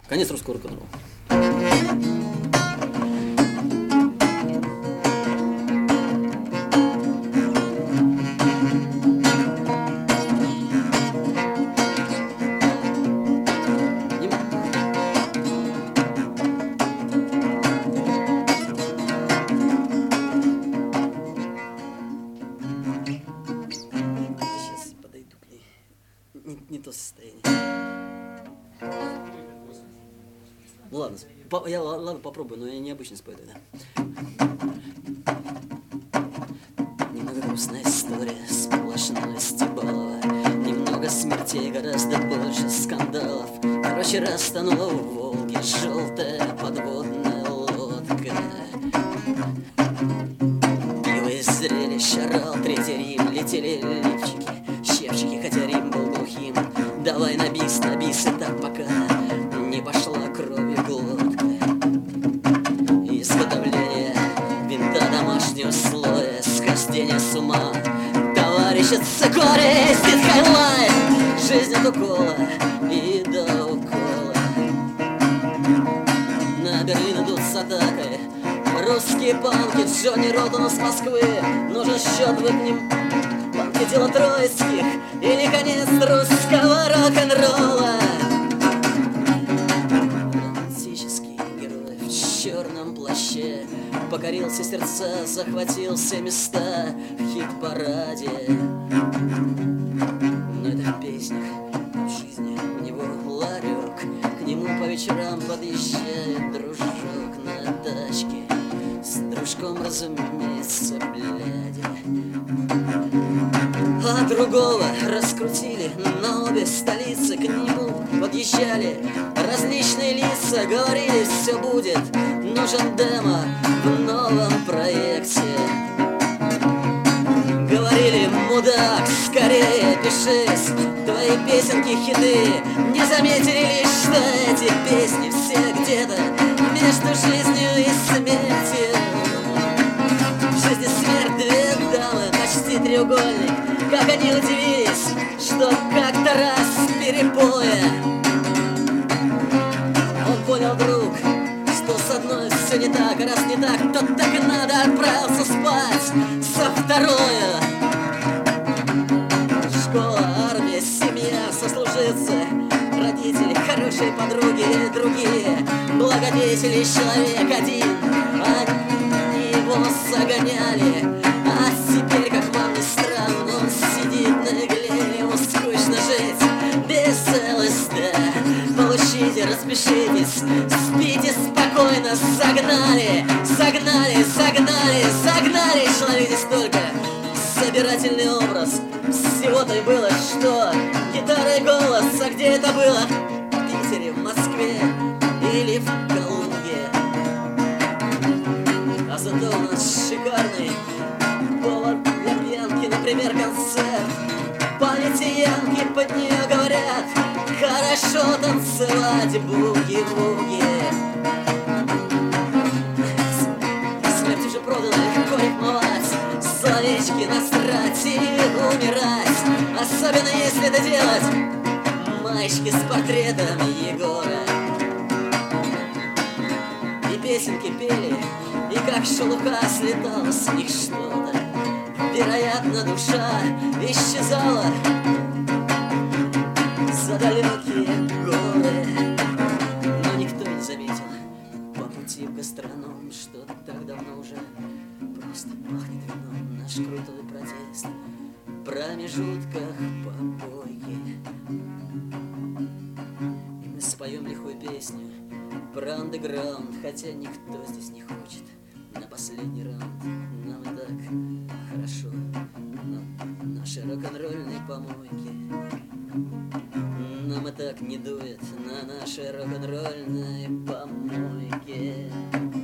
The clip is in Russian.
Конец русского рок-н-ролла. Сейчас подойду к ней. Не то состояние. Ну ладно, ладно, попробую, но я необычно спою тогда. Немного грустная история, сплошная Стебалова. Немного смертей, гораздо больше скандалов. Короче, растонула в Волге желтая подводная лодка. Пиво и зрелище, орал Третий Рим. Летели лифчики, щепчики, хотя Рим был глухим. Давай на бис, и так пока не пошла кровью глотка. Изготовление винта домашнего слоя, схождение с ума товарища Цикория, здесь хайлайт. Жизнь от укола и до укола. На Берлин идут с атакой русские панки. Джонни Ротану с Москвы нужен счет, выпнем. Панки дело Троицких или конец русского рок-н-ролла. Романтический герой в черном плаще покорил все сердца, захватил все места в хит-параде. Но это в песнях, в жизни у него ларек. К нему по вечерам подъезжает дружок на тачке. С дружком, разумеется, блядя. А другого раскрутили на обе столицы. К нему подъезжали различные лица. Говорили, все будет, нужен демо в новом проекте. Говорили, мудак, скорее пишись, твои песенки хиты. Не заметили лишь, что эти песни все где-то между жизнью и смертью. В жизни смерть, две дамы, почти треугольник. Как они удивились, что как-то раз с перепоя он понял вдруг, что с одной все не так, а раз не так, то так и надо, отправился спать со второй. Школа, армия, семья, сослуживцы, родители, хорошие подруги, другие благодетели, человек один. Они его загоняли, а теперь, как вам ни странно, он сидит на игле. Ему скучно жить без ЛСД. Получите, распишитесь, спите спокойно. Загнали, загнали, загнали, загнали. Человеке столько, собирательный образ. Всего-то и было, что гитара и голос. А где это было? В Питере, в Москве или в Калуге. А зато у нас шикарный повод для пьянки, например, концерт. Политиянки под нее говорят, хорошо танцевать буги-вуги. Смерть уже продана, легко рифмовать, словечки насрать и умирать. Особенно если это делать маечки с портретом Егора. И песенки пели, и как шелуха слетало с них что-то. Вероятно, душа исчезала за далекие горы. Но никто не заметил по пути в гастроном, что так давно уже просто пахнет вином. Наш крутой протест в промежутках попойки. И мы споем лихую песню про андеграунд, хотя никто здесь не хочет на последний раунд. Нам и так хорошо на нашей рок-н-ролльной помойке. Нам и так не дует на нашей рок-н-ролльной помойке.